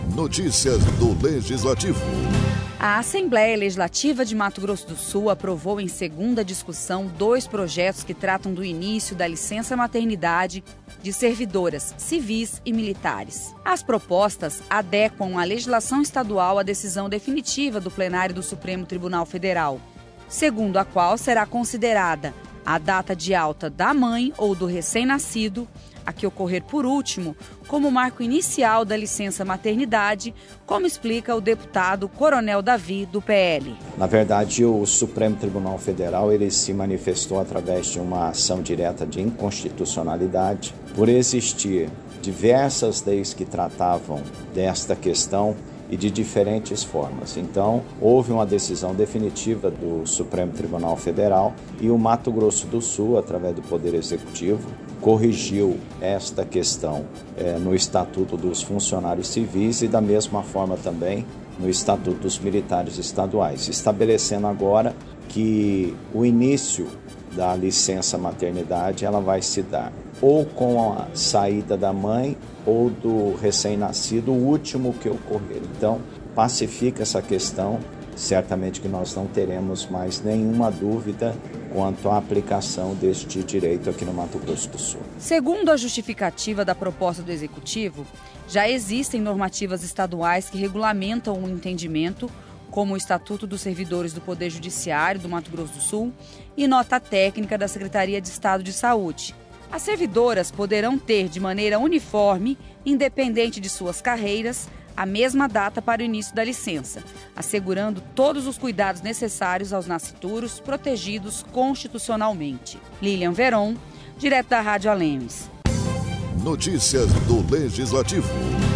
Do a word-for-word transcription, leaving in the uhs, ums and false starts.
Notícias do Legislativo. A Assembleia Legislativa de Mato Grosso do Sul aprovou em segunda discussão dois projetos que tratam do início da licença maternidade de servidoras civis e militares. As propostas adequam a legislação estadual à decisão definitiva do plenário do Supremo Tribunal Federal, segundo a qual será considerada a data de alta da mãe ou do recém-nascido, a que ocorrer por último, como marco inicial da licença maternidade, como explica o deputado Coronel Davi, do P L. Na verdade, o Supremo Tribunal Federal ele se manifestou através de uma ação direta de inconstitucionalidade por existir diversas leis que tratavam desta questão e de diferentes formas. Então, houve uma decisão definitiva do Supremo Tribunal Federal e o Mato Grosso do Sul, através do Poder Executivo, corrigiu esta questão é, no Estatuto dos Funcionários Civis e da mesma forma também no Estatuto dos Militares Estaduais, estabelecendo agora que o início da licença maternidade ela vai se dar ou com a saída da mãe ou do recém-nascido, o último que ocorrer. Então, pacifica essa questão, certamente que nós não teremos mais nenhuma dúvida quanto à aplicação deste direito aqui no Mato Grosso do Sul. Segundo a justificativa da proposta do Executivo, já existem normativas estaduais que regulamentam o entendimento, como o Estatuto dos Servidores do Poder Judiciário do Mato Grosso do Sul e nota técnica da Secretaria de Estado de Saúde. As servidoras poderão ter de maneira uniforme, independente de suas carreiras, a mesma data para o início da licença, assegurando todos os cuidados necessários aos nascituros protegidos constitucionalmente. Lilian Veron, direto da Rádio Alemes. Notícias do Legislativo.